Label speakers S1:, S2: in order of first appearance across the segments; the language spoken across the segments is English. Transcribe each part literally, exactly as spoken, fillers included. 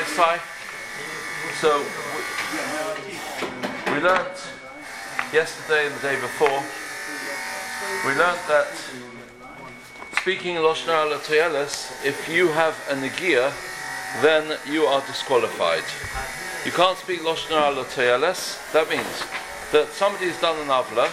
S1: Sai. So we, we learned yesterday and the day before, we learned that speaking Lashon Hara L'Toyeles, if you have a Negiah, then you are disqualified. You can't speak Lashon Hara L'Toyeles. That means that somebody has done an avla.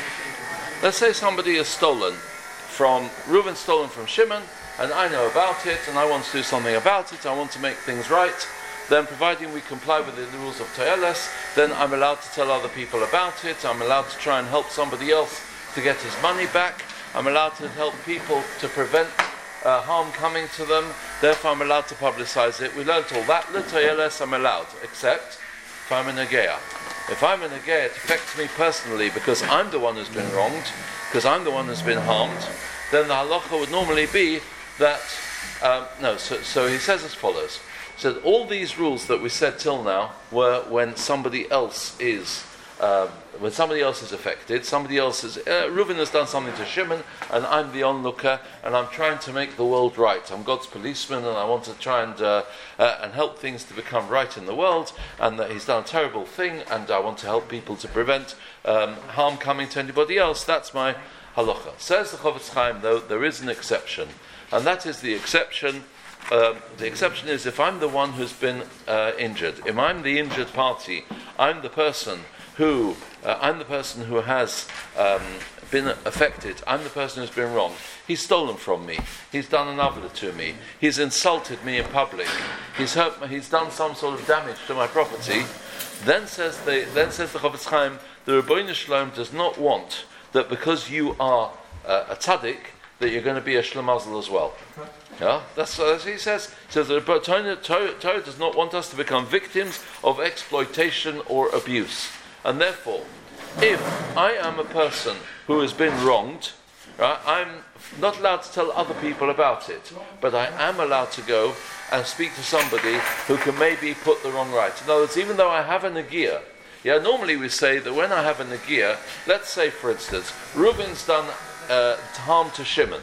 S1: Let's say somebody has stolen from, Reuben stolen from Shimon, and I know about it, and I want to do something about it, I want to make things right, then providing we comply with the rules of Toyeles, then I'm allowed to tell other people about it, I'm allowed to try and help somebody else to get his money back, I'm allowed to help people to prevent uh, harm coming to them, therefore I'm allowed to publicize it. We learned all that, L'Toyeles I'm allowed, except if I'm a Negeah. If I'm a Negeah, it affects me personally because I'm the one who's been wronged, because I'm the one who's been harmed, then the halacha would normally be that, um, no, so, so he says as follows. So all these rules that we said till now were when somebody else is, um, when somebody else is affected, somebody else is, uh, Reuben has done something to Shimon, and I'm the onlooker, and I'm trying to make the world right. I'm God's policeman, and I want to try and uh, uh, and help things to become right in the world, and that he's done a terrible thing, and I want to help people to prevent um, harm coming to anybody else. That's my halacha. Says the Chofetz Chaim, though, there is an exception, and that is the exception. Um, the exception is if I'm the one who's been uh, injured. If I'm the injured party, I'm the person who uh, I'm the person who has um, been affected. I'm the person who's been wronged. He's stolen from me. He's done an avla to me. He's insulted me in public. He's hurt. Me, he's done some sort of damage to my property. Then says the then says the Chofetz Chaim, the Rebbeinu Shalom does not want that because you are uh, a tzaddik that you're going to be a shlemazel as well. Yeah, that's what he says. He says the Torah, Torah, Torah does not want us to become victims of exploitation or abuse. And therefore, if I am a person who has been wronged, right, I'm not allowed to tell other people about it, but I am allowed to go and speak to somebody who can maybe put the wrong right. In other words, even though I have a Negiah, yeah, normally we say that when I have a Negiah, let's say for instance, Reuben's done uh, harm to Shimon,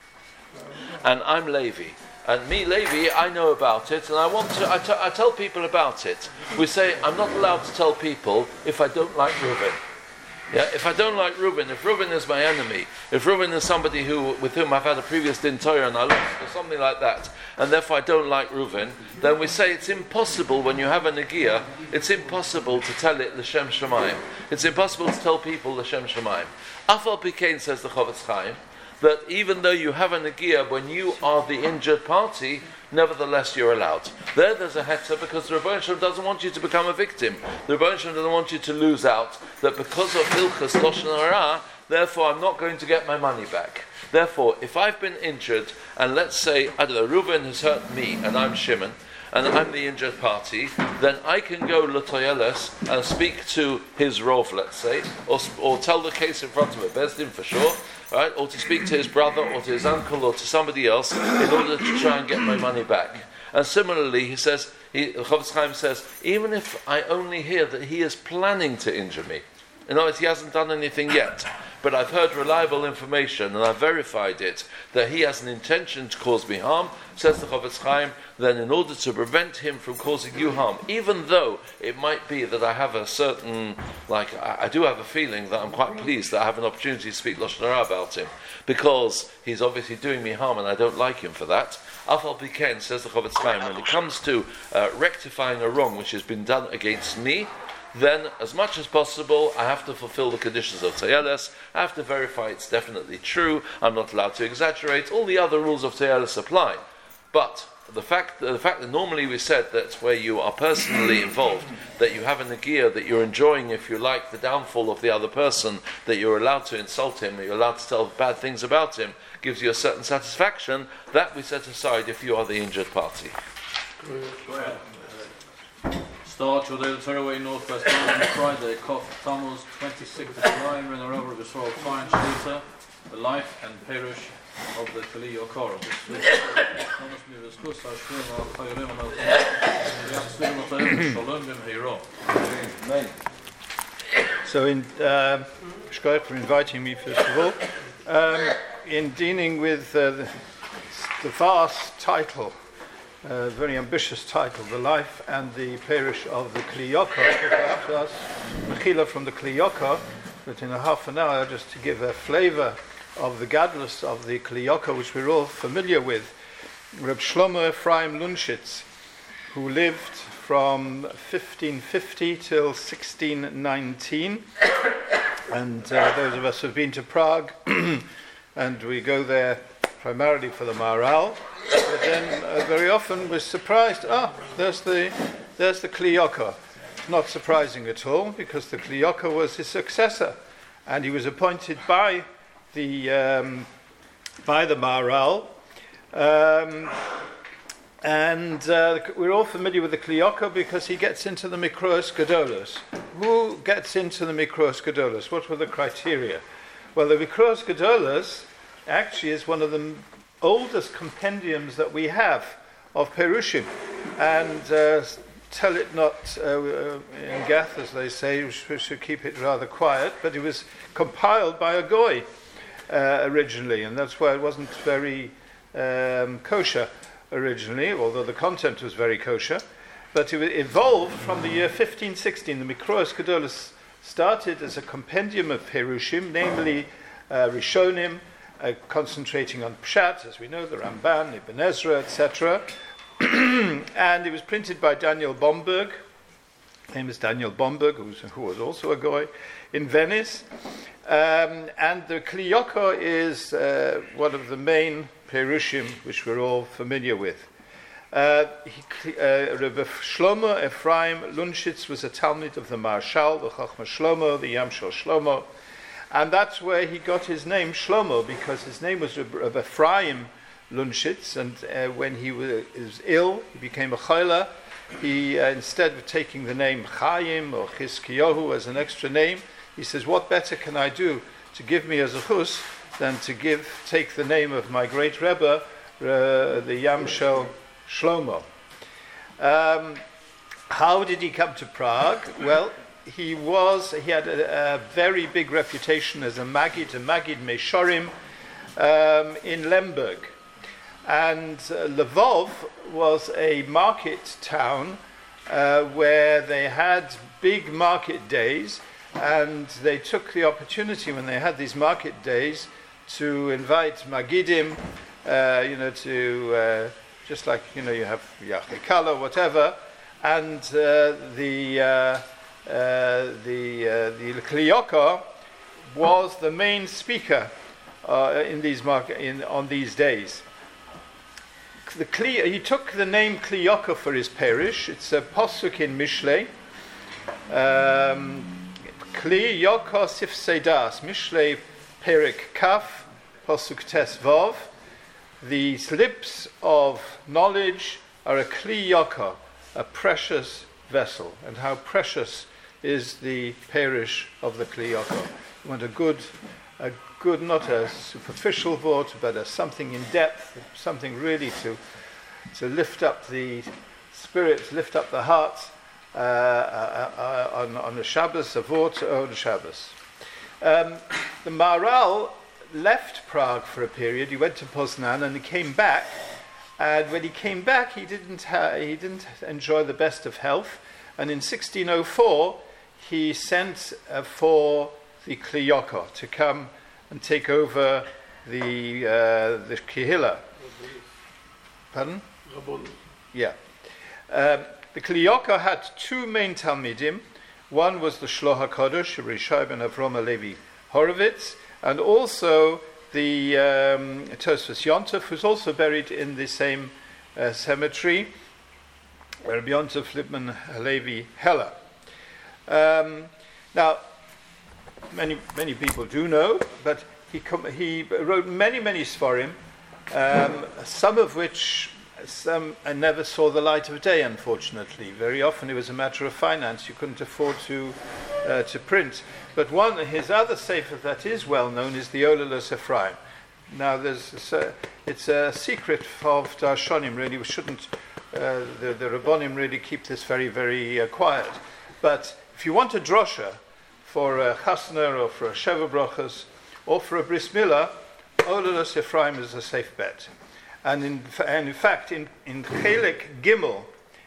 S1: and I'm Levi. And me, Levi, I know about it, and I want to. I, t- I tell people about it. We say I'm not allowed to tell people if I don't like Reuben. Yeah, if I don't like Reuben, if Reuben is my enemy, if Reuben is somebody who with whom I've had a previous din Torah and I lost, or something like that, and therefore I don't like Reuben, then we say it's impossible when you have a Negiah. It's impossible to tell it l'shem Shemaim. It's impossible to tell people l'shem Shemaim. Afal Pikein, says the Chofetz Chaim, that even though you have a Negiah, when you are the injured party, nevertheless you're allowed. There there's a heter because the Rebbeinu Shalom doesn't want you to become a victim. The Rebbeinu Shalom doesn't want you to lose out, that because of Hilchas Lashon Hara, therefore I'm not going to get my money back. Therefore, if I've been injured, and let's say, I don't know, Reuben has hurt me, and I'm Shimon, and I'm the injured party, then I can go L'Toyeles and speak to his rov, let's say, or, or tell the case in front of a Bezdin for sure, right? Or to speak to his brother, or to his uncle, or to somebody else, in order to try and get my money back. And similarly, he says, he, Chofetz Chaim says, even if I only hear that he is planning to injure me, in other words, he hasn't done anything yet, but I've heard reliable information and I've verified it, that he has an intention to cause me harm, says the Chofetz Chaim, then in order to prevent him from causing you harm, even though it might be that I have a certain, like, I, I do have a feeling that I'm quite pleased that I have an opportunity to speak Lashon Hara about him, because he's obviously doing me harm and I don't like him for that. Afal Pikein, says the Chofetz Chaim, when it comes to uh, rectifying a wrong which has been done against me, then as much as possible I have to fulfill the conditions of Toyeles, I have to verify it's definitely true, I'm not allowed to exaggerate, all the other rules of Toyeles apply. But the fact, the fact that normally we said that where you are personally involved, that you have a Negiah, that you're enjoying, if you like, the downfall of the other person, that you're allowed to insult him, that you're allowed to tell bad things about him, gives you a certain satisfaction, that we set aside if you are the injured party.
S2: Start your daily Torah way Northwest on Friday, Kof Tammuz, twenty-sixth of July, in the Rabbi Yisrael Fine Shlita, the life and perish of the Kali Yokar of
S3: the So, in uh, Shkoyach for inviting me, first of all. Um, in dealing with uh, the, the vast title a very ambitious title, The Life and the Parish of the Kli Yakar. After us, Mechila from the Kli Yakar, but in a half an hour, just to give a flavor of the gadlus of the Kli Yakar, which we're all familiar with, Reb Shlomo Ephraim Lunshitz, who lived from fifteen fifty till sixteen nineteen, and uh, those of us who have been to Prague, and we go there primarily for the Maharal, but then uh, very often we're surprised, ah, there's the there's the Kli Yakar. Not surprising at all, because the Kli Yakar was his successor, and he was appointed by the um, by the Maharal. Um, and uh, we're all familiar with the Kli Yakar because he gets into the Mikros Gedolos. Who gets into the Mikros Gedolos? What were the criteria? Well, the Mikros Gedolos actually is one of the m- oldest compendiums that we have of Perushim. And uh, tell it not uh, in Gath, as they say, we should, we should keep it rather quiet, but it was compiled by a Goy uh, originally, and that's why it wasn't very um, kosher originally, although the content was very kosher. But it evolved from the year fifteen sixteen. The Mikros Gedolos started as a compendium of Perushim, namely uh, Rishonim, uh, concentrating on Pshat, as we know, the Ramban, Ibn Ezra, et cetera. And it was printed by Daniel Bomberg, famous Daniel Bomberg, who was, who was also a Goy, in Venice. Um, and the Kli Yakar is uh, one of the main Perushim which we're all familiar with. Uh, he, uh, Rebbe Shlomo Ephraim Lunshitz was a Talmud of the Marshal, the Chachma Shlomo, the Yamshel Shlomo, and that's where he got his name Shlomo, because his name was Rebbe Ephraim Lunshitz, and uh, when he was, was ill, he became a chayla. He, uh, instead of taking the name Chaim or Chizkiyahu as an extra name, he says, what better can I do to give me a zechus than to give, take the name of my great Rebbe, uh, the Yamshel Shlomo. Um, how did he come to Prague? Well, he was, he had a, a very big reputation as a Maggid, a Maggid Meshorim, um, in Lemberg. And uh, Lvov was a market town uh, where they had big market days, and they took the opportunity when they had these market days to invite Magidim, uh, you know, to uh, just like, you know, you have Yachikal or whatever, and uh, the uh, uh, the uh, the Kli Yakar was the main speaker uh, in these market in on these days. The Kli, he took the name Kli Yakar for his parish. It's a posuk in Mishlei. Um, Kli Yakar Sifsei Das, Mishlei Perik Kaf, posuk Tes Vav. The lips of knowledge are a Kli Yakar, a precious vessel. And how precious is the parish of the Kli Yakar? You want a good, a good, not a superficial vort, but a something in depth, something really to to lift up the spirits, lift up the hearts uh, uh, uh, on, on the Shabbos, a vort on Shabbos. Um, the Maharal left Prague for a period. He went to Poznan and he came back. And when he came back, he didn't ha- he didn't enjoy the best of health. And in sixteen oh four, he sent uh, for the Kli Yakar to come and take over the uh, the Kehillah. Pardon? Yeah. Um, the Kli Yakar had two main Talmidim. One was the Shloh HaKadosh, Rishai ben Avrom Halevi Horovitz, and also the um, Tosfos Yontef, who's also buried in the same uh, cemetery, Rabbi Yontef Lippman Halevi Heller. Um, now, many many people do know, but he com- he wrote many many Sforim, um, some of which some I never saw the light of day. Unfortunately, very often it was a matter of finance; you couldn't afford to uh, to print. But one, his other sefer that is well known is the Olalos Ephraim. Now, there's a, it's a secret of Darshonim. Really, we shouldn't uh, the the Rabbonim really keep this very very uh, quiet. But if you want a drosha for a chasna or for a sheva brachas or for a bris milah, Olalos Ephraim is a safe bet. And in, and in fact, in, in Chelik Gimel,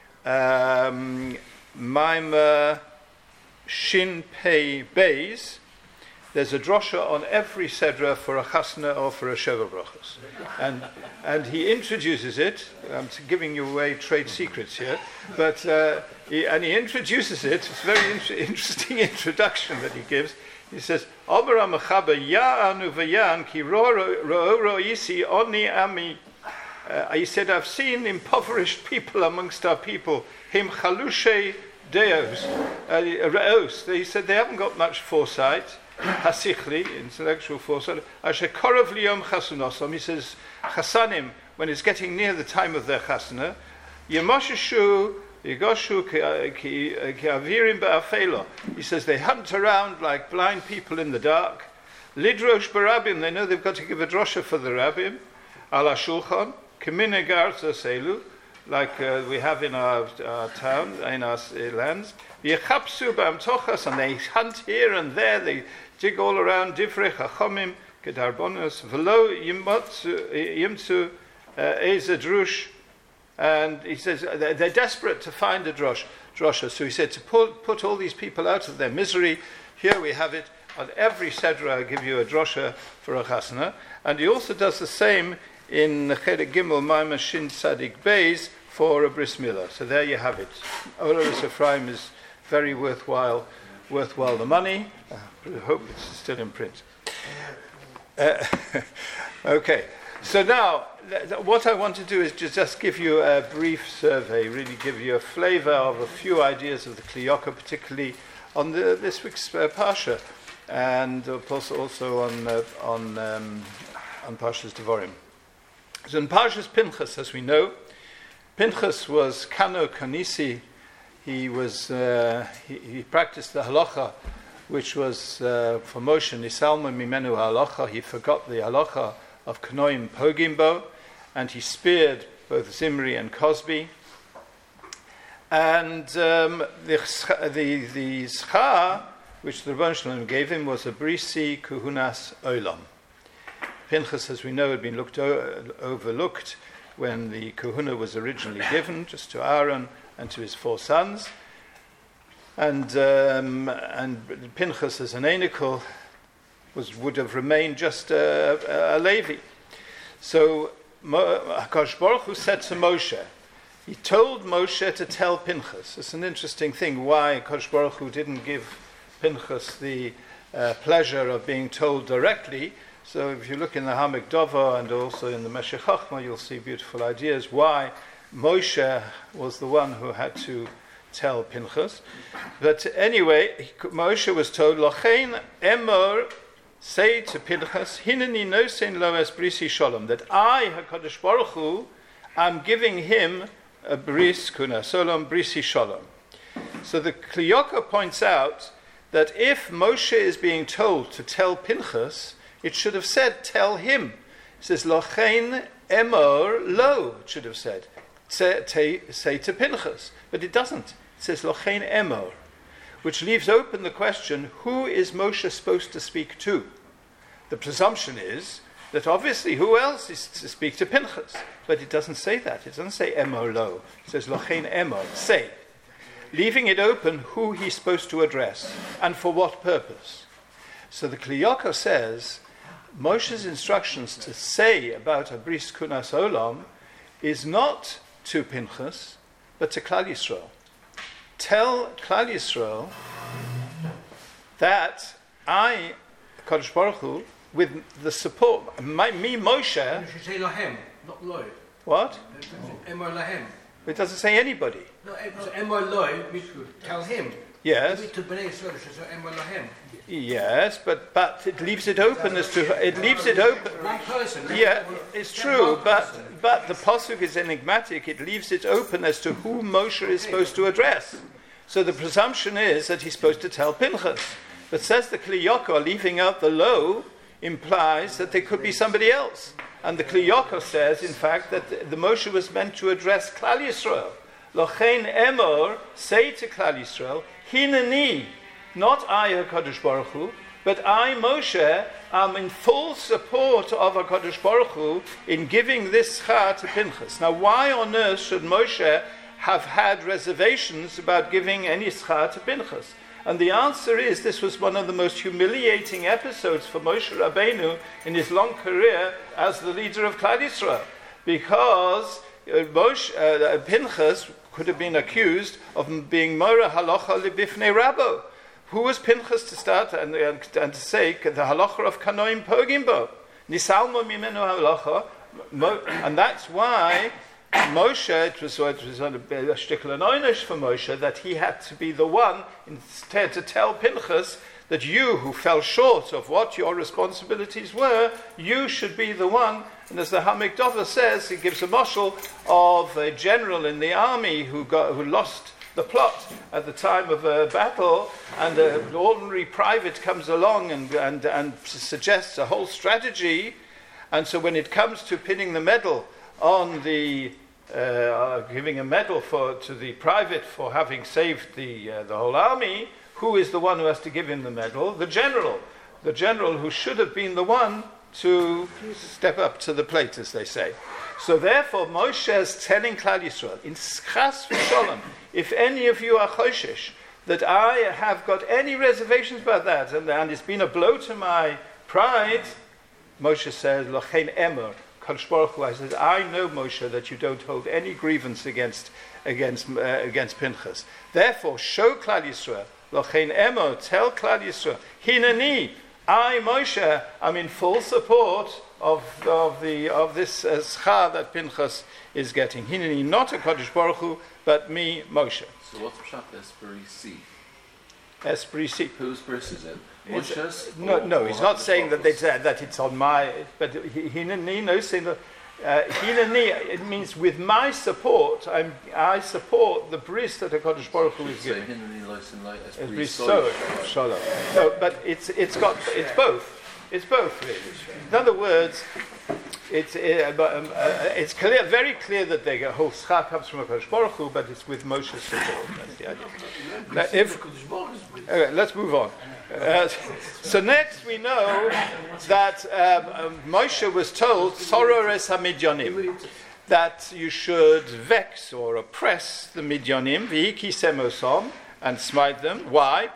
S3: um, Maimah Shin Pei Beis, there's a drosha on every sedra for a chasna or for a sheva brachos. And, and he introduces it, I'm giving you away trade secrets here, but uh, he, and he introduces it, it's a very in- interesting introduction that he gives. He says, Omer ha-mechaba ya'anu v'yan ki ro'oro isi oni ami. Uh, he said, I've seen impoverished people amongst our people, him chalushe deos, uh, re'os. He said, they haven't got much foresight, hasichli, intellectual foresight. Asher korov liyom chasunosom. He says, chasanim, when it's getting near the time of their chasana, yemoshishu yigoshu ki avirim ba'afelo. He says, they hunt around like blind people in the dark. Lidrosh barabim, they know they've got to give a drosha for the rabbim. Ala shulchan. Selu, like uh, we have in our, our town, in our uh, lands. And they hunt here and there, they dig all around. Divrei chachomim, kedarbonos, velo yimtzu eze drush. And he says they're, they're desperate to find a drosh, drosha. So he said to put, put all these people out of their misery. Here we have it. On every sedra, I give you a drosha for a chasna. And he also does the same in Chelik Gimel Maimah Shin Tzadik Beis for a bris milah. So there you have it. Olaris Ephraim is very worthwhile, worthwhile the money. I hope it's still in print. Uh, okay, so now th- th- what I want to do is just, just give you a brief survey, really give you a flavor of a few ideas of the Kli Yakar, particularly on the, this week's uh, Parsha, and of course also on uh, on um, on Parshas Devarim. So in Parshas Pinchas, as we know, Pinchas was Kano Kanisi. He was uh, he, he practiced the halacha, which was uh, for Moshe Nisalma Mimenu halacha. He forgot the halacha of Kanoim Pogimbo, and he speared both Zimri and Cosby. And um, the the the schar which the Rebbeinu Shalom gave him was a brisi kuhunas olam. Pinchas, as we know, had been looked o- overlooked when the kahuna was originally given, just to Aaron and to his four sons. And um, and Pinchas, as an Einikel, was would have remained just a, a, a Levi. So HaKadosh Baruch Hu said to Moshe, he told Moshe to tell Pinchas. It's an interesting thing why HaKadosh Baruch Hu didn't give Pinchas the uh, pleasure of being told directly. So if you look in the Hamek Dover and also in the Meshech Chochmah, you'll see beautiful ideas why Moshe was the one who had to tell Pinchas. But anyway, Moshe was told, Lochein emor, say to Pinchas, Hineni nosein lo es brisi shalom, that I, HaKadosh Baruch Hu, am giving him a bris kuna, solom brisi shalom. So the Kli Yakar points out that if Moshe is being told to tell Pinchas, it should have said, tell him. It says, Lochein emor lo, it should have said. Say, say, say to Pinchas. But it doesn't. It says, Lochein emor, which leaves open the question, who is Moshe supposed to speak to? The presumption is that obviously who else is to speak to Pinchas? But it doesn't say that. It doesn't say emor lo. It says, Lochein emor, say. Leaving it open who he's supposed to address and for what purpose. So the Kli Yakar says, Moshe's instructions to say about a bris kunas olam is not to Pinchas, but to Klal Yisrael. Tell Klal Yisrael that I, Kadosh Baruch Hu, with the support, my, me Moshe.
S4: You should say lahem, not loy.
S3: What?
S4: Emor lahem.
S3: It doesn't say anybody.
S4: No, emor loy means tell him.
S3: Yes.
S4: To Bnei Yisrael, so emor lahem.
S3: Yes, but but it leaves it open as to it leaves it open.
S4: One person.
S3: Yeah, it's true, but but the pasuk is enigmatic. It leaves it open as to who Moshe is supposed to address. So the presumption is that he's supposed to tell Pinchas. But says the Kli Yakar, leaving out the lo implies that there could be somebody else. And the Kli Yakar says, in fact, that the, the Moshe was meant to address Klal Yisrael. Lochein emor, say to Klal Yisrael, Hineni. Not I, HaKadosh Baruch Hu, but I, Moshe, I'm in full support of HaKadosh Baruch Hu in giving this schar to Pinchas. Now, why on earth should Moshe have had reservations about giving any schar to Pinchas? And the answer is this was one of the most humiliating episodes for Moshe Rabbeinu in his long career as the leader of Klal Yisrael, because uh, Moshe, uh, Pinchas could have been accused of being Mora Halacha Libifnei Rabbo. Who was Pinchas to start and, and, and to say the halacha of Kanoim Pogimbo? Nisalmo Mimenu Halacha, and that's why Moshe, it was, it was on a, a shtickle and oynish for Moshe that he had to be the one instead to tell Pinchas that you who fell short of what your responsibilities were, you should be the one. And as the Hamik Dover says, he gives a mashal of a general in the army who got who lost the plot at the time of a battle, and an ordinary private comes along and, and, and suggests a whole strategy, and so when it comes to pinning the medal on the, uh, giving a medal for to the private for having saved the uh, the whole army, who is the one who has to give him the medal? The general. The general who should have been the one to step up to the plate, as they say. So therefore, Moshe is telling Klal Yisrael, in Schas v'Sholem, if any of you are choshesh, that I have got any reservations about that, and, and it's been a blow to my pride, Moshe says, Lochein Emer, Kadosh Baruch Hu, I said, I know, Moshe, that you don't hold any grievance against against uh, against Pinchas. Therefore, show Klal Yisrael, Lochein Emer, tell Klal Yisrael, Hinani, I, Moshe, am in full support of of the of this uh, schar that Pinchas is getting. Hinani, not a Kadosh Baruch Hu, but me, Moshe.
S1: So what's Pshat Esprit C?
S3: Esprit C.
S1: Whose bris is it? Moshe's?
S3: No,
S1: or,
S3: no,
S1: or
S3: he's not saying that they said that it's on my. But Hinani, no, saying that uh, Hinani, it means with my support, I'm I support the bris that the Kadosh Baruch Hu is
S1: so
S3: giving.
S1: Hinani lois in light
S3: Esprit
S1: Esprit
S3: so, shalom. No, but it's it's got it's both. It's both really. In other words, it's uh, um, uh, it's clear, very clear that the whole schar comes from a Kadosh Baruch Hu, but it's with Moshe's support. That's the idea. Now, if okay, let's move on. Uh, so next we know that um, um, Moshe was told Sorores HaMidyanim, that you should vex or oppress the Midyanim, v'iki semosom, and smite them. Why?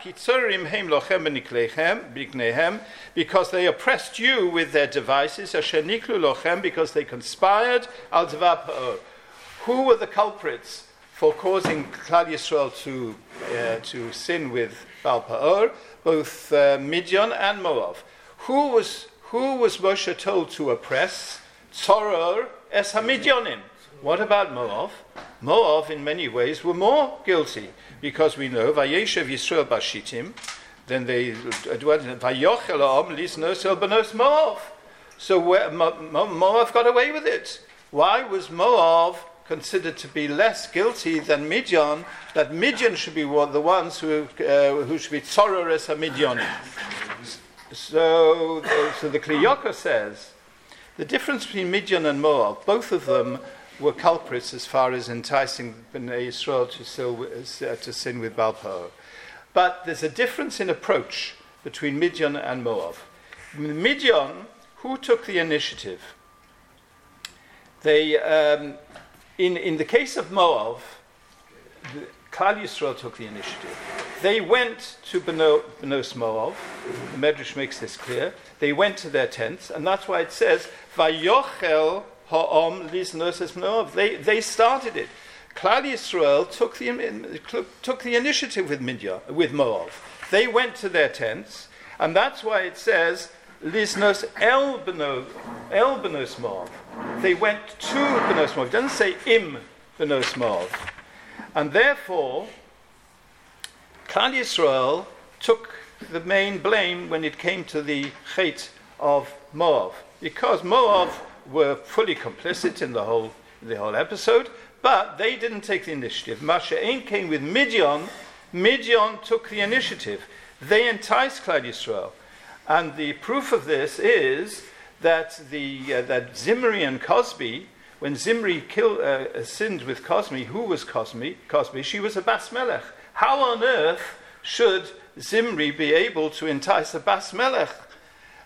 S3: Because they oppressed you with their devices, because they conspired. Who were the culprits for causing Klal Yisrael to uh, to sin with Baal Pa'or? Both uh, Midian and Moab. Who was who was Moshe told to oppress? Tzoror es HaMidyanim. What about Moab? Moab, in many ways, were more guilty, because we know Vayeshev Yisrael Bashitim. Then they Vayochel Ha'am Lisnos El Benos Moab. So where, Mo, Mo, Moab got away with it. Why was Moab considered to be less guilty than Midian? That Midian should be one, the ones who uh, who should be Tzoror es HaMidyanim. So, uh, so the Kli Yakar says the difference between Midian and Moab, both of them were culprits as far as enticing Bnei Yisrael to, still, uh, to sin with Baal Pa'or. But there's a difference in approach between Midian and Moab. Midian, who took the initiative? They, um, in, in the case of Moab, the, Klal Yisrael took the initiative. They went to Beno, Benos Moab. The Medrash makes this clear. They went to their tents, and that's why it says, Vayochel Ha'om Lisnos es Moab. They they started it. Klal Yisrael took the took the initiative with Midian, with Moab. They went to their tents, and that's why it says Lisnos el Benos el Benos Moab. They went to Benos Moab. It doesn't say im Benos Moab, and therefore Klal Yisrael took the main blame when it came to the Chet of Moab, because Moab were fully complicit in the whole the whole episode, but they didn't take the initiative. Masha'en came with Midian. Midian took the initiative. They enticed Klal Yisrael, and the proof of this is that the uh, that Zimri and Cosbi, when Zimri killed, uh, sinned with Cosbi, who was Cosbi? Cosbi, she was a Bas Melech. How on earth should Zimri be able to entice a Bas Melech?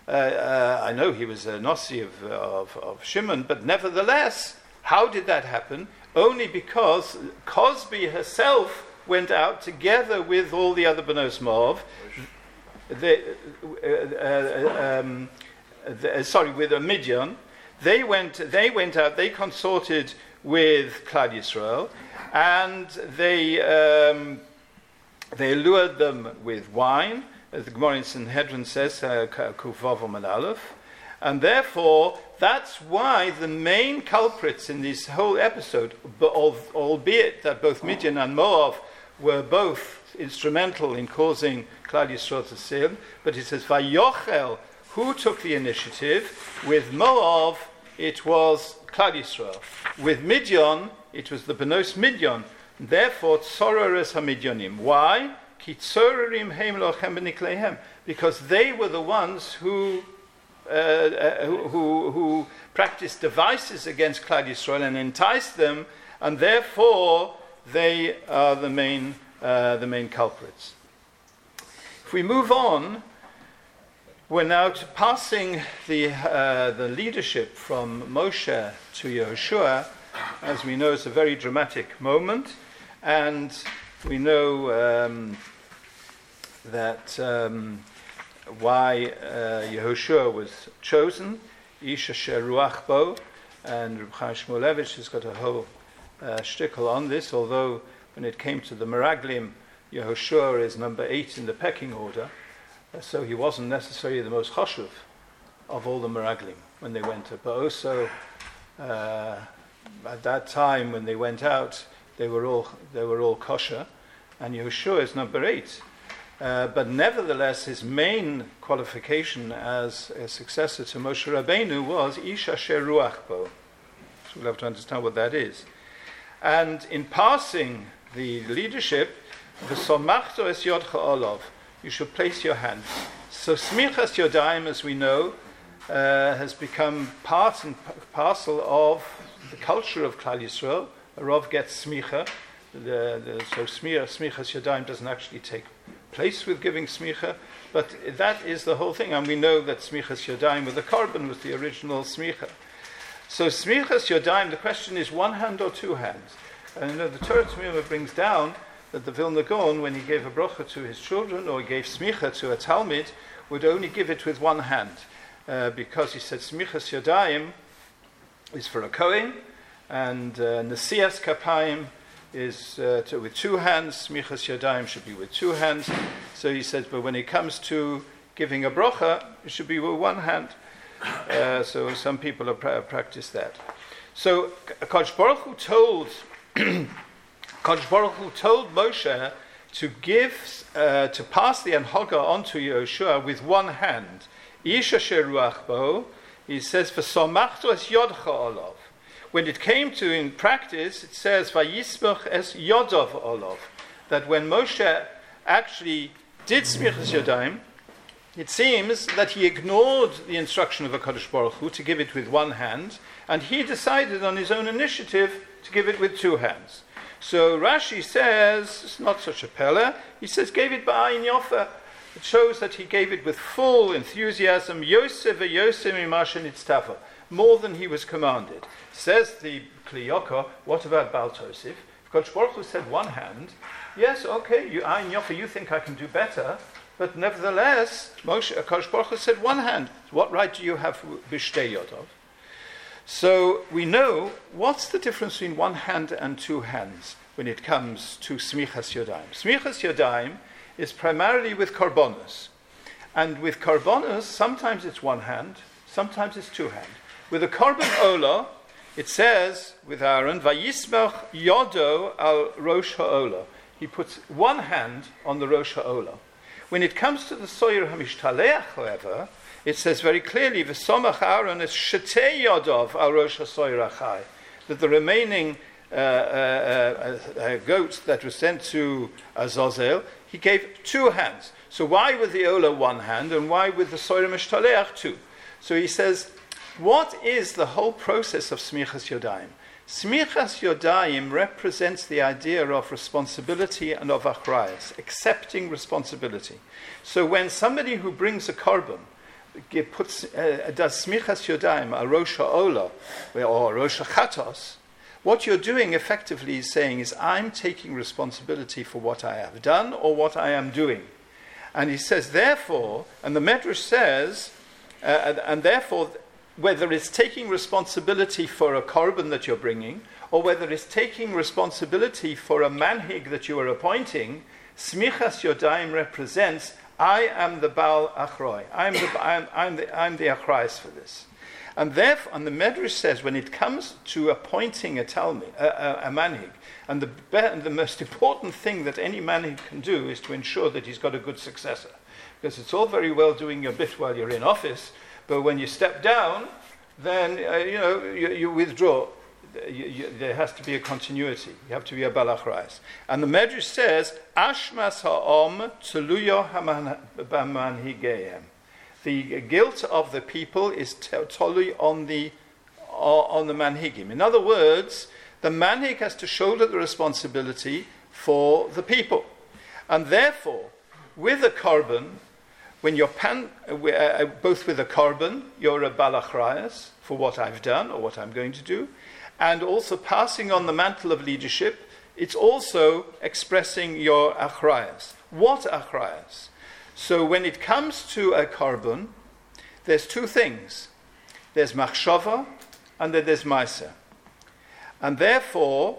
S3: Uh, uh, I know he was a Nasi of, of, of Shimon, but nevertheless, how did that happen? Only because Cosby herself went out together with all the other Benos Moav. They, uh, uh, um, the, uh, sorry, with a Midian. They went. They went out. They consorted with Klal Yisrael, and they um, they lured them with wine, as the Gemara in Sanhedrin says, Kuf Vav and Aleph, and therefore that's why the main culprits in this whole episode, albeit that both Midian and Moab were both instrumental in causing Klal Yisrael to sin, but it says Vayochel, who took the initiative. With Moab, it was Klal Yisrael. With Midian, it was the Benos Midian. Therefore, Tzoreres HaMidyanim. Why? Ki tzorerim heim lochem b'nikleihem. Because they were the ones who, uh, uh, who, who, who practiced devices against Klal Yisrael and enticed them, and therefore they are the main, uh, the main culprits. If we move on, we're now to passing the, uh, the leadership from Moshe to Yehoshua. As we know, it's a very dramatic moment, and we know um, that um, why uh, Yehoshua was chosen, Ish Asher Ruach Bo, and Reb Chaim Shmulevich has got a whole uh, shtickle on this, although when it came to the Meraglim, Yehoshua is number eight in the pecking order, uh, so he wasn't necessarily the most choshev of all the Meraglim when they went to, but also uh, at that time when they went out, they were all they were all kosher, and Yehoshua is number eight. Uh, but nevertheless, his main qualification as a successor to Moshe Rabbeinu was Ish Asher Ruach Bo. So we'll have to understand what that is. And in passing the leadership, V'somachto es yodcha olav, you should place your hand. So Smichas Yodayim, as we know, uh, has become part and p- parcel of the culture of Klal Yisrael. A Rav gets smicha, the, the, so smicha, Smichas Yodayim doesn't actually take place with giving smicha, but that is the whole thing, and we know that Smichas Yodayim with the korban was the original smicha. So Smichas Yodayim, the question is one hand or two hands. And you know, the Torah Tzmiya brings down that the Vilna Gaon, when he gave a bracha to his children, or he gave smicha to a Talmid, would only give it with one hand, uh, because he said Smichas Yodayim is for a Kohen, and uh, Nesias Kapayim is uh, to, with two hands. Smichas Yodayim should be with two hands. So he says, but when it comes to giving a bracha, it should be with one hand. Uh, so some people have pra- practiced that. So Kadosh Baruch Hu told Kadosh Baruch Hu told Moshe to give, uh, to pass the Anhaga onto Yehoshua with one hand. Ish Asher Ruach Bo, he says, V'somachto es yodcha olav. When it came to in practice, it says, Vayismach es yodov olav, that when Moshe actually did Smichas Yodayim, it seems that he ignored the instruction of HaKadosh Baruch Hu to give it with one hand, and he decided on his own initiative to give it with two hands. So Rashi says, it's not such a pella, he says, gave it ba'ayin yofa. It shows that he gave it with full enthusiasm, Yosef a Yosef imashen itztava, more than he was commanded. Says the Kli Yakar, what about Baal Tosif? If Kadosh Baruch Hu said one hand, yes, okay, you ayin yofa, you think I can do better, but nevertheless, Moshe, Kadosh Baruch Hu said one hand. What right do you have b'shtei yodov? So we know what's the difference between one hand and two hands when it comes to Smichas Yodayim. Smichas Yodayim is primarily with Karbonos. And with Karbonos, sometimes it's one hand, sometimes it's two hand. With a Karban Ola, it says, with Aaron, Vayismach Yodo al Rosh HaOla. He puts one hand on the Rosh HaOla. When it comes to the Soyer HaMishtaleach, however, it says very clearly, V'somach Aaron is Shetei Yodov al Rosh HaSoyer Achai, that the remaining uh, uh, uh, uh, goats that were sent to Azazel, he gave two hands. So why with the Ola one hand, and why with the Soyer HaMishtaleach two? So he says, what is the whole process of Smichas Yodayim? Smichas Yodayim represents the idea of responsibility and of achrayas, accepting responsibility. So when somebody who brings a korban give, puts, uh, does smichas yodayim al rosh ha'olah or rosh ha'chatos, what you're doing effectively is saying is, I'm taking responsibility for what I have done or what I am doing. And he says, therefore, and the Medrash says, uh, and, and therefore, whether it's taking responsibility for a korban that you're bringing, or whether it's taking responsibility for a manhig that you are appointing, smichas yodayim represents, I am the Baal Achroi. I'm the, I'm, I'm the, I'm the Achrayis for this. And therefore, and the Medrash says, when it comes to appointing a Talmud, a, a, a manhig, and the, be, and the most important thing that any manhig can do is to ensure that he's got a good successor. Because it's all very well doing your bit while you're in office, but when you step down, then uh, you know you, you withdraw. You, you, there has to be a continuity. You have to be a Baal Achrayis. And the Medrash says, Ashmas ha'om tuluyo ha'manhigeim. The guilt of the people is totally on the on the manhigim. In other words, the manhig has to shoulder the responsibility for the people, and therefore, with a korban, when you're pan, uh, both with a korban, you're a Baal Achrayis for what I've done or what I'm going to do, and also passing on the mantle of leadership. It's also expressing your achrayas. What achrayas? So when it comes to a korban, there's two things. There's machshava and then there's ma'aseh. And therefore,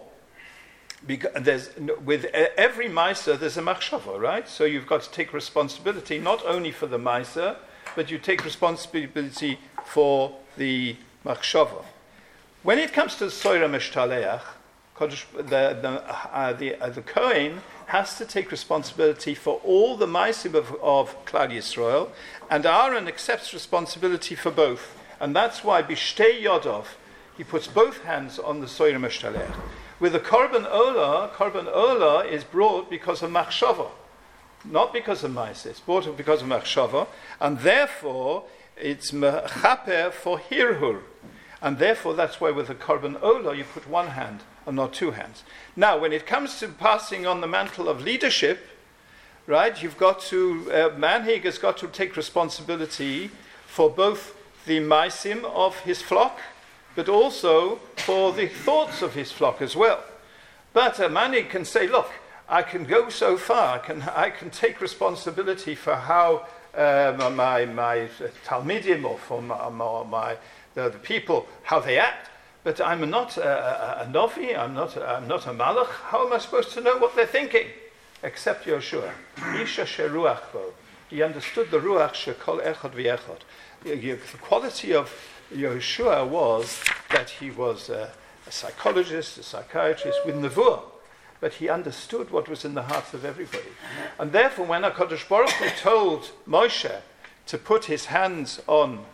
S3: there's, with every ma'aseh there's a machshava, right? So you've got to take responsibility not only for the ma'aseh, but you take responsibility for the machshava. When it comes to the soira meshtaleach, the the uh, the, uh, the Kohen has to take responsibility for all the ma'asim of, of Klal Yisrael, and Aaron accepts responsibility for both, and that's why b'shtei yodov he puts both hands on the soira meshtaleach. With the korban olah, korban olah is brought because of machshava, not because of ma'aseh. It's brought because of machshava, and therefore it's mechaper for hirhur. And therefore, that's why with the korban olah, you put one hand and not two hands. Now, when it comes to passing on the mantle of leadership, right, you've got to, uh, manhig has got to take responsibility for both the maisim of his flock, but also for the thoughts of his flock as well. But a manhig can say, look, I can go so far, I can, I can take responsibility for how uh, my, my talmidim or for my, my The, the people, how they act, but I'm not a, a, a novi, I'm not, a, I'm not a malach. How am I supposed to know what they're thinking? Except Yoshua. Isha sheruach bo. He understood the ruach shekol echad v'echad. The quality of Yoshua was that he was a, a psychologist, a psychiatrist with nevuah, but he understood what was in the hearts of everybody. And therefore, when HaKadosh Baruch Hu told Moshe to put his hands on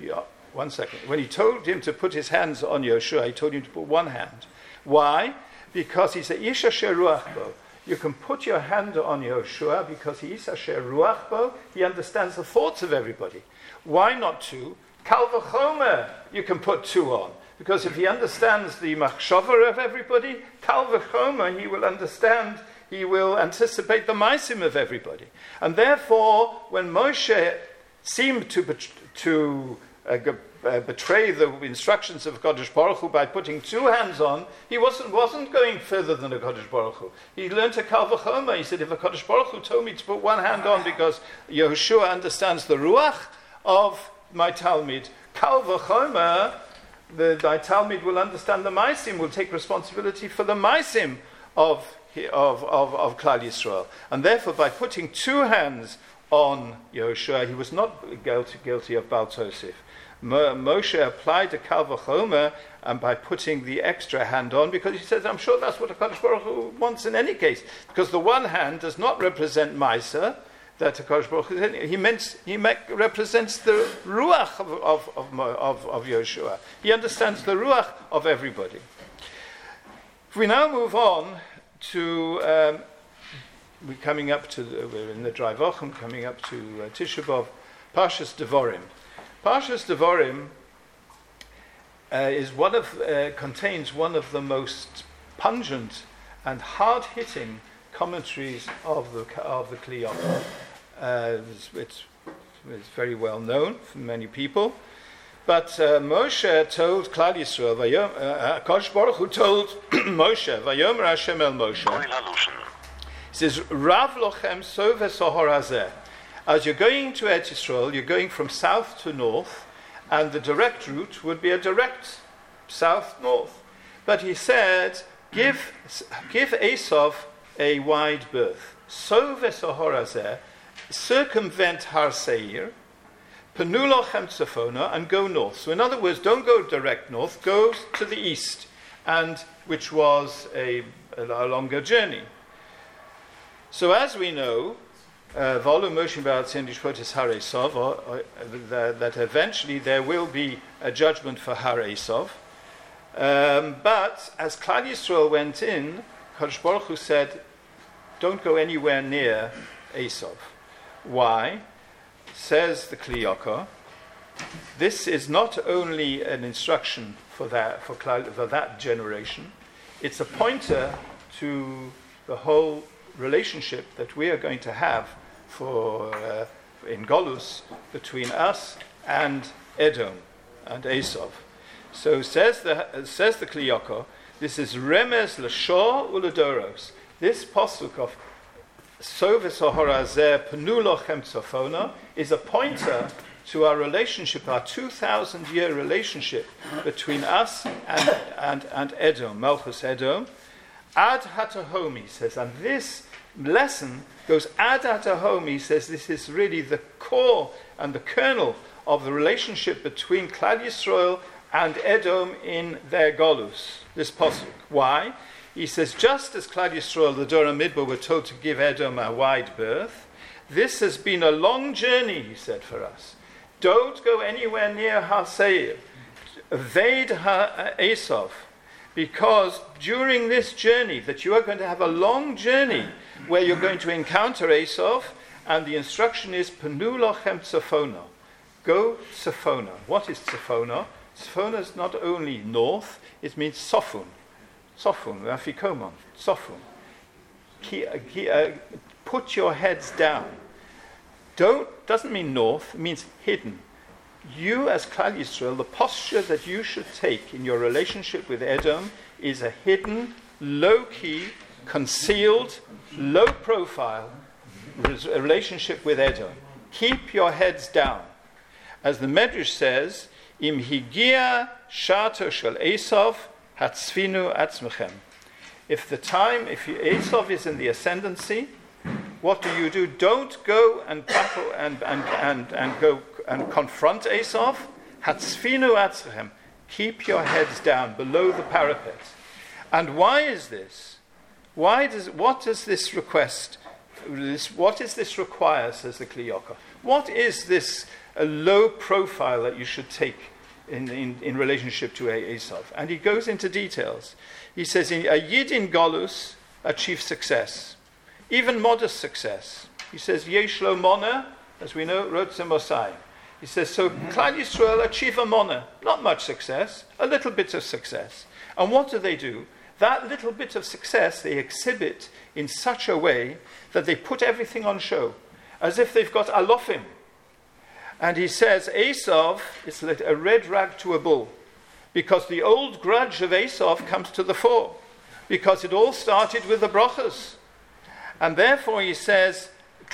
S3: One second. When he told him to put his hands on Yoshua, he told him to put one hand. Why? Because he said, Isha sheruach bo. You can put your hand on Yoshua because he is asher ruach bo. He understands the thoughts of everybody. Why not two? Kal v'chomer, you can put two on. Because if he understands the machshava of everybody, kal v'chomer, he will understand, he will anticipate the maisim of everybody. And therefore, when Moshe seemed to to Uh, uh, betray the instructions of Kodesh Baruch Hu by putting two hands on, he wasn't wasn't going further than a Kodesh Baruch Hu. He learned a Kal V'chomer. He said, if a Kodesh Baruch Hu told me to put one hand on because Yehoshua understands the ruach of my Talmud, Kal V'chomer, the my Talmud will understand the Maisim, will take responsibility for the Maisim of of of, of Klal Yisrael, and therefore by putting two hands on Yehoshua, he was not guilty guilty of Baal Tosef. Moshe applied a Kal V'chomer and by putting the extra hand on, because he says, I'm sure that's what HaKadosh Baruch Hu wants in any case, because the one hand does not represent Maisa, that HaKadosh Baruch Hu, he, meant, he represents the Ruach of, of, of, of, of Yoshua. He understands the Ruach of everybody. If we now move on to, um, we're coming up to, the, we're in the Dry Vochem, coming up to uh, Tisha B'Av, Parshas Devarim. Parshas Devarim uh, is one of uh, contains one of the most pungent and hard-hitting commentaries of the of the Kli Yakar. Uh, it's, it's It's very well known for many people. But uh, Moshe told Klal Yisrael, Vayom, uh, Kosh Baruch Hu told Moshe, Vayomer Hashem el Moshe. He says, Rav lochem so v'sohor hazeh. As you're going to Eretz Yisrael, you're going from south to north, and the direct route would be a direct south-north. But he said, give, give Esav a wide berth. So v'sohor hazeh, circumvent Har Seir, Panu lochem tzafona, and go north. So in other words, don't go direct north, go to the east, and which was a, a longer journey. So as we know, Volu Moshe Ba'atzin Lishpotis Har Esav, that eventually there will be a judgment for Har Esav. Um, but as Klal Yisrael went in, Kadosh Baruch Hu said, don't go anywhere near Esav. Why? Says the Kli Yakar, this is not only an instruction for that for, for that generation, it's a pointer to the whole relationship that we are going to have for uh, in Golus between us and Edom and Esav. So says the uh, says the Kli Yakar, this is Remez L'Shor U'Ledoros. This pasuk of So v'sohor hazeh panu lochem tzafona is a pointer to our relationship, our two thousand year relationship between us and, and, and Edom, Malchus Edom. Ad hatahom, he says, and this lesson goes ad hatahom, he says, this is really the core and the kernel of the relationship between Klal Yisrael and Edom in their Golus, this pasuk. Why? He says, just as Klal Yisrael, the Dor HaMidbar, were told to give Edom a wide berth, this has been a long journey, he said, for us. Don't go anywhere near Har Seir. Evade Har Esav, because during this journey, that you are going to have a long journey where you're going to encounter Esav, and the instruction is, Panu lochem tzafona. Go tzafona. What is tzafona? Tzafona is not only north, it means Sofun. Sofun, Afikomon, Sofun. Put your heads down. Don't doesn't mean north, it means hidden. You as Klal Yisrael, the posture that you should take in your relationship with Edom is a hidden, low-key, concealed, low-profile relationship with Edom. Keep your heads down. As the Medrash says, Im higia shato shel Esav hatzvinu atzmechem. If the time, if Esav is in the ascendancy, what do you do? Don't go and battle and and and, and go and confront Esav. Hatzvinu atzmechem. Keep your heads down below the parapet. And why is this? Why does what does this request? This, what does this require? Says the Kli Yakar. What is this a low profile that you should take in, in, in relationship to Esav? And he goes into details. He says, in, a Yid in Golus achieves success, even modest success. He says, Yesh lo mona, as we know, Rotze Mosai. He says, so Klal Yisrael achieve a mona, not much success, a little bit of success. And what do they do? That little bit of success they exhibit in such a way that they put everything on show, as if they've got alofim. And he says, Esav is like a red rag to a bull, because the old grudge of Esav comes to the fore, because it all started with the brachas. And therefore he says,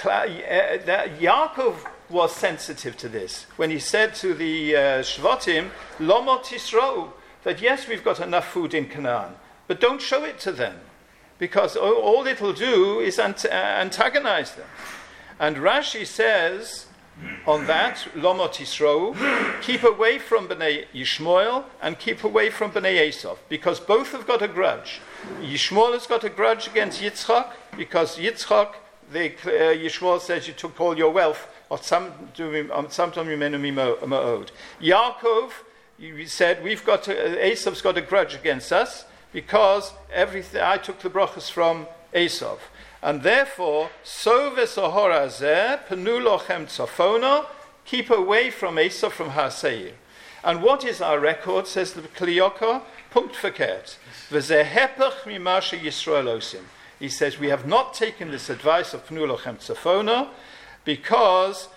S3: that Yaakov was sensitive to this, when he said to the uh, Shvatim, Lomot Yisro, that yes, we've got enough food in Canaan, but don't show it to them, because all, all it'll do is ant- antagonize them. And Rashi says, on that, Lomot Yisro, keep away from Bnei Yishmael and keep away from Bnei Esav, because both have got a grudge. Yishmael has got a grudge against Yitzchak, because Yitzchak, they, uh, Yishmael says, you took all your wealth, or some sometime Yimenu Ma'od. Yaakov, you said, we've got to, uh, Esav's got a grudge against us, because everything I took the brachas from Esav. And therefore, so v'sohor hazeh, penu lochem tzafona, keep away from Esav, from Har Seir. And what is our record, says the Kli Yakar? Punkt verkehrt. V'zeh hepech mima sheYisrael osim. He says, we have not taken this advice of penu lochem tzafona, because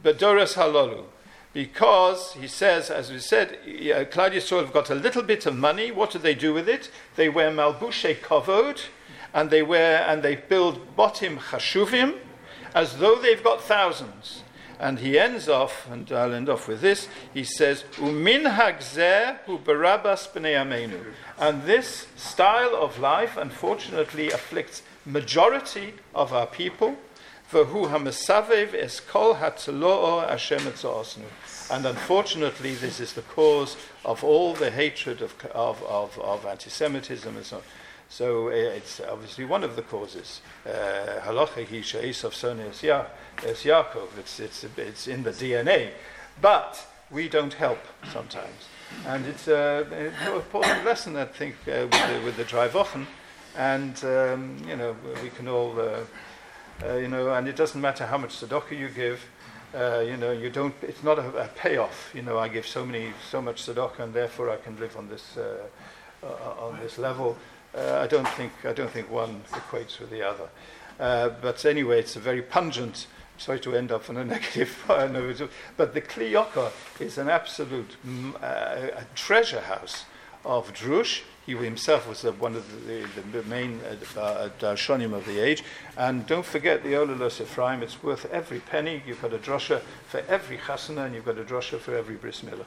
S3: Bedoras halolu. Because, he says, as we said, uh, Klal Yisrael have got a little bit of money. What do they do with it? They wear malbushe kovod, and they wear and they build botim chashuvim, as though they've got thousands. And he ends off, and I'll end off with this, he says, Umin hagzer hu barabas b'nei amenu. And this style of life, unfortunately, afflicts majority of our people. V'hu hamasavev es kol hatzelo'o Hashem etzoosnu. And unfortunately, this is the cause of all the hatred of of, of, of anti-Semitism and so on. So uh, it's obviously one of the causes. Halacha hi she'esav sone es Yaakov. It's it's it's in the D N A, but we don't help sometimes, and it's uh, an important lesson I think uh, with the, with the Drei Wochen, and um, you know we can all uh, uh, you know, and it doesn't matter how much tzedakah you give. Uh, you know, you don't. It's not a, a payoff. You know, I give so many, so much tzedakah, and therefore I can live on this uh, uh, on this level. Uh, I don't think I don't think one equates with the other. Uh, but anyway, it's a very pungent. Sorry to end up on a negative note, but the Kli Yakar is an absolute mm, uh, a treasure house of drush. He himself was uh, one of the, the, the main darshanim uh, of the age. And don't forget the Olalos Ephraim. It's worth every penny. You've got a drosha for every chasana, and you've got a drosha for every bris milah.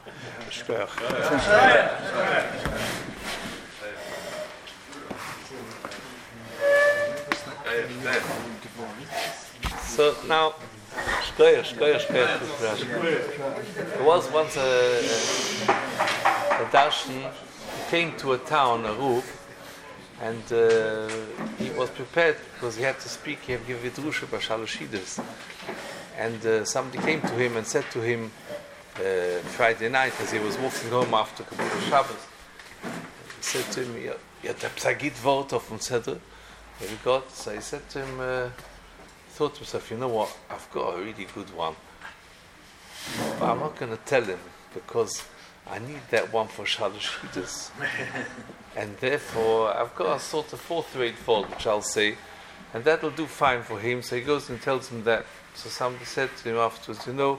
S1: So now, shkoyer, shkoyer, shkoyer. There was once a, a, a darshan came to a town, a roof, and uh, he was prepared because he had to speak. He had to give vidrusha about Shalosh Yidus, and uh, somebody came to him and said to him uh, Friday night as he was walking home after Kabbalah Shabbos, he said to him, "You have a psagit wort auf dem Zettel." Have you got? So he said to him, uh, thought to himself, you know what, I've got a really good one. But I'm not going to tell him because I need that one for Shalosh Yidus. And therefore, I've got a sort of fourth rate fault, which I'll say, and that'll do fine for him. So he goes and tells him that. So somebody said to him afterwards, you know,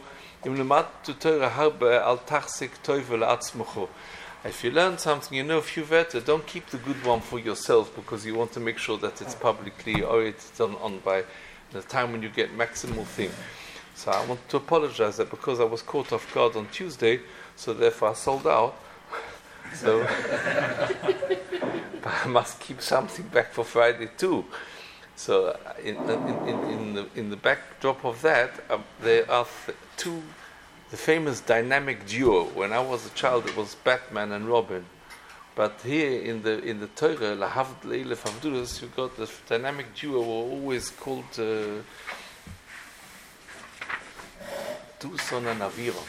S1: if you learn something, you know a few wörter, don't keep the good one for yourself because you want to make sure that it's publicly or it's done on by the time when you get maximal thing. So I want to apologize that because I was caught off guard on Tuesday, so therefore I sold out. So but I must keep something back for Friday too. So in in, in, in the in the backdrop of that, um, there are th- two. The famous dynamic duo. When I was a child, it was Batman and Robin. But here in the in the Torah, Lahavd Leilef Avdulas, you got the dynamic duo were always called uh, Duson and Aviram.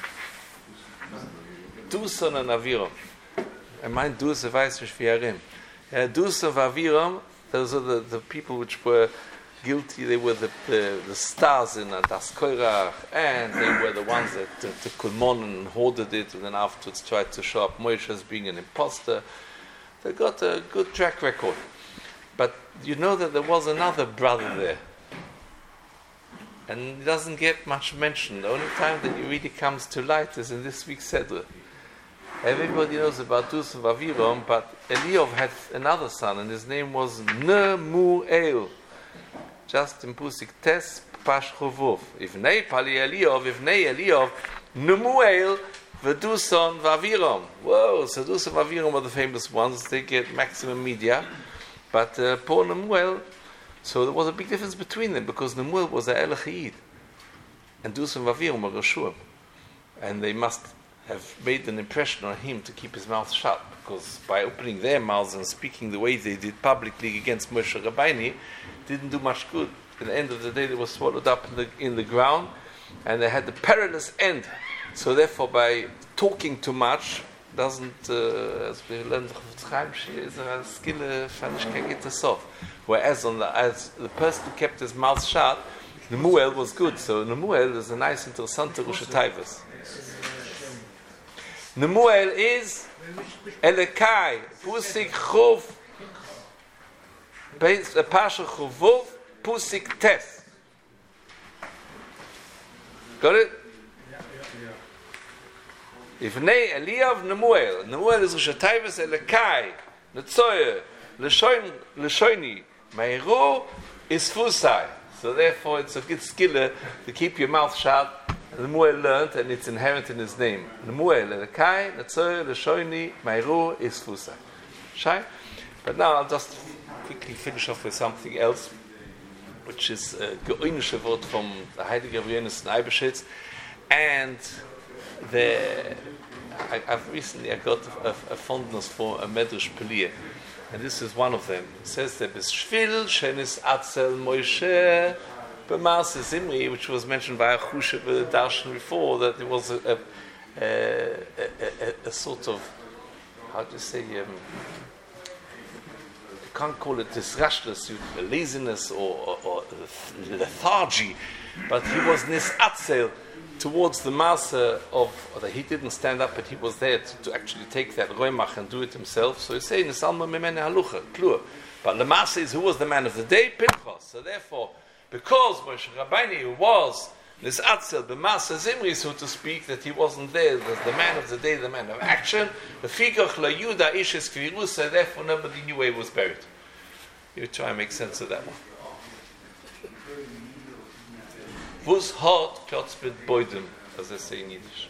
S1: Duson and Aviram. I mind Dus weiß nicht wie Arim. Dus and Aviram, those are the, the people which were guilty. They were the, the, the stars in Das Korach, and they were the ones that uh, the Kulmon and hoarded it, and then afterwards tried to show up Moshe as being an imposter. They got a good track record. But you know that there was another brother there, and it doesn't get much mentioned. The only time that it really comes to light is in this week's Seder. Everybody knows about Dus and Aviram, but Eliyav had another son, and his name was Nemuel. Just in Pusik Tes Pash Chovov. Ivnei Pali Eliyav, Ivnei Eliyav, Nemuel, Veduson, Vaviram. Whoa, so Dus and Vaviram are the famous ones. They get maximum media. But uh, poor Nemuel, so there was a big difference between them because Nemuel was a Elachid and Dus and Vaviram were Rashuim. And they must have made an impression on him to keep his mouth shut because by opening their mouths and speaking the way they did publicly against Moshe Rabbeinu, didn't do much good. At the end of the day, they were swallowed up in the in the ground, and they had the perilous end. So therefore, by talking too much, doesn't, uh, as we learned, is a skill of whereas on the as the person who kept his mouth shut, Nemuel was good. So Nemuel is a nice, interessante Rosh Taivas. Nemuel is Elekai Pusik Chov. A Pasha Chovov Pusik Tes. Got it? Ivnei Eliyav Nemuel. Nemuel is Rosh Taivis Elekai, Netzoyer, Leshoini, Meiru is Fusai. So therefore it's a good skill to keep your mouth shut. Nemuel learned, and it's inherent in his name. Nemuel Elekai, Netzoyer, Leshoini, Meiru is Fusai. Shai? But now I'll just quickly finish off with something else, which is a geoinische word from the Heiliger Johannes Neibeschitz. And the, I, I've recently I got a, a fondness for a Medrash Pelia, and this is one of them. It says that B'shvil shenis atzel Moshe b'maaseh Zimri, which was mentioned by Achusha Darshan before, that there was a, a, a, a, a, a sort of, how do you say, um, you can't call it this rashness, laziness or, or, or lethargy, but he was nisatzel towards the master of, or that he didn't stand up, but he was there to, to actually take that roimach and do it himself. So he's saying, Nisalma memene halucha, klur. But the master is, who was the man of the day? Pinchas. So therefore, because Moshe Rabbeinu was nisatzel b'maaseh Zimri, so to speak, that he wasn't there as the man of the day, the man of action, the figach la Yuda ishes kvirusa, therefore nobody knew where he was buried. You try and make sense of that one. Vus hat Platz mit Beudem, as they say in Yiddish.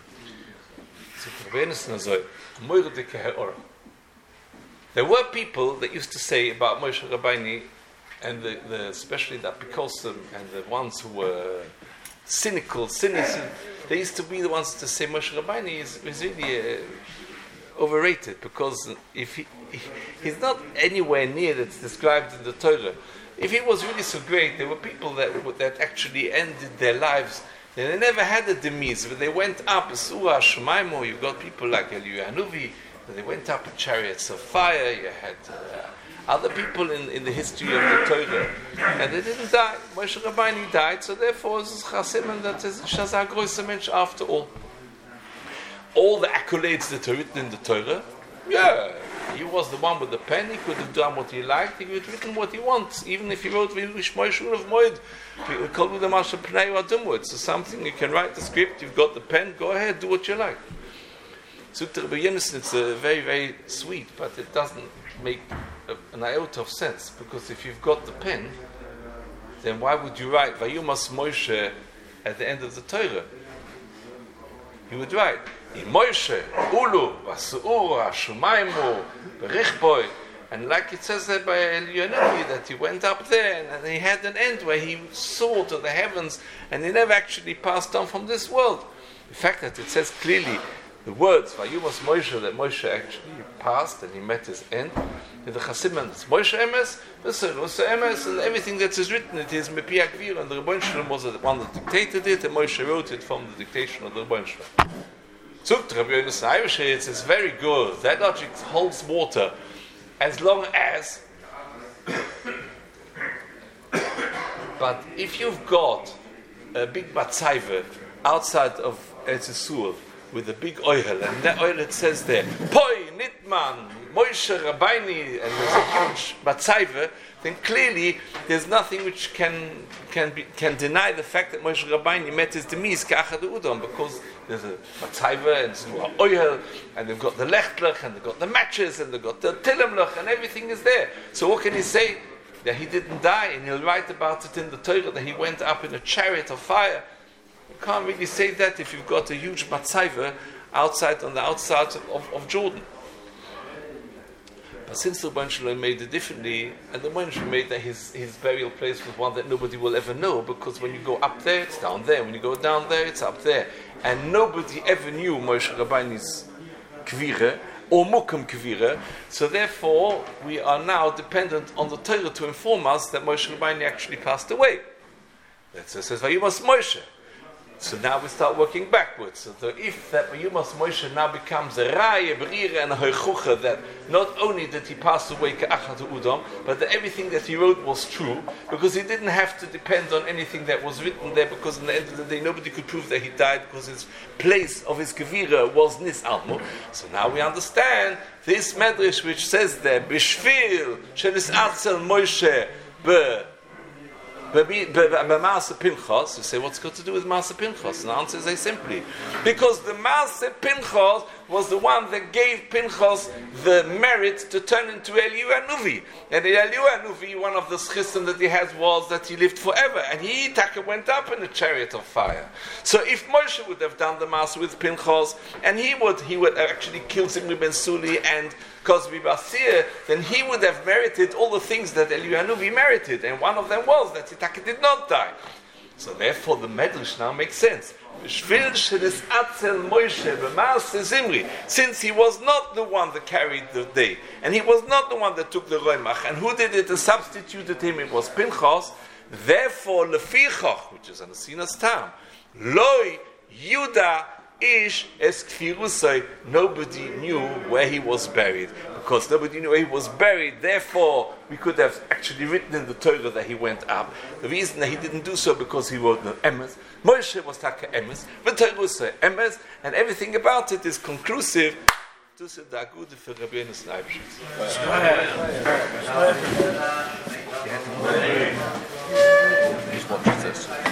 S1: There were people that used to say about Moshe Rabbeinu, and the, the, especially the Apikosim and the ones who were cynical, cynical, they used to be the ones to say Moshe Rabbeinu is, is really uh, overrated, because if he, he, he's not anywhere near that's described in the Torah. If he was really so great, there were people that that actually ended their lives. And they never had a demise, but they went up. Surah Shemaimo, you've got people like Eliyahu Hanuvi, they went up in chariots of fire. You had uh, other people in, in the history of the Torah, and they didn't die. Moshe Rabbeinu died, so therefore it's Chasim, that is Shazar Groiser Mensch after all. All the accolades that are written in the Torah, yeah. He was the one with the pen. He could have done what he liked. He could have written what he wants. Even if he wrote V'Yishmoy Shul of Moed, we call it the Masha Pnei Adumwood. So something you can write the script. You've got the pen. Go ahead, do what you like. Sutta Rebbe Yonason, it's uh, very, very sweet, but it doesn't make a, an iota of sense, because if you've got the pen, then why would you write Vayumas Moshe at the end of the Torah? He would write Moshe, Ulu, Vasu'ur, Shumaimu, Berichboy, and like it says there by Eliyahu Hanuvi, that he went up there and he had an end where he soared to the heavens, and he never actually passed on from this world. The fact that it says clearly the words Vayumas Moshe, that Moshe actually passed and he met his end. In the Chassiman, it's Moshe Emes, Moshe Emes, and everything that is written, it is Mepi Akvir, and the Rebbeinu Shalom was the one that dictated it, and Moshe wrote it from the dictation of the Rebbeinu Shalom. Zuk Rabbi Yonason Eibeshitz is very good. That logic holds water as long as. But if you've got a big matzaiva outside of Eretz Yisrael with a big oil, and that oil it says there, Poi Nitman Moshe Rabbeinu, and there's a huge matzaiva, then clearly there's nothing which can can be, can deny the fact that Moshe Rabbeinu met his demise ka'achad udom, because there's a matzaiva and there's oil, and they've got the lechtlech, and they've got the matches, and they've got the tilimlech, and everything is there. So what can he say? That he didn't die, and he'll write about it in the Torah, that he went up in a chariot of fire. You can't really say that if you've got a huge matzaiva outside, on the outside of, of Jordan. But since the Rebbeinu Shalom made it differently, and the Rebbeinu Shalom made that his, his burial place was one that nobody will ever know, because when you go up there, it's down there. When you go down there, it's up there. And nobody ever knew Moshe Rabbeinu's kvira, or Mukim kvira. So therefore, we are now dependent on the Torah to inform us that Moshe Rabbeinu actually passed away. That's what it says, Vayumas Moshe. So now we start working backwards. So if that Vayumas Moshe now becomes a Raya, Berira, and a Hoichucha, that not only did he pass away Ka'achad Udom, but that everything that he wrote was true, because he didn't have to depend on anything that was written there, because in the end of the day nobody could prove that he died, because his place of his Gevira was Nis Almo. So now we understand this Medrash which says there, Bishvil Shenis Atzel Moshe Be
S5: But Maaseh Pinchas, you say, what's got to do with Maaseh Pinchas? And the answer is very simply, because the Maaseh Pinchas was the one that gave Pinchas the merit to turn into Eliyahu Hanuvi. And Eliyahu Hanuvi, one of the schism that he had was that he lived forever, and he Taka went up in a chariot of fire. So if Moshe would have done the Maaseh with Pinchas, and he would he would actually kill Zimri ben Suli and Kozbi Basir, then he would have merited all the things that Eliyahu Hanuvi merited, and one of them was that Taka did not die. So therefore the Medrash now makes sense. Since he was not the one that carried the day, and he was not the one that took the Roimach, and who did it and substituted him, it was Pinchas, therefore Lefichach, which is an Asinas Tam, Loi Yuda Ish es Kfirusai, nobody knew where he was buried. Because nobody knew where he was buried, therefore we could have actually written in the Torah that he went up. The reason that he didn't do so because he wrote no Emes. Moshe was Taka Emes, the Torah was Emes, and everything about it is conclusive to the Dagud for Rabbeinu Leibshitz.
S2: Just watch this.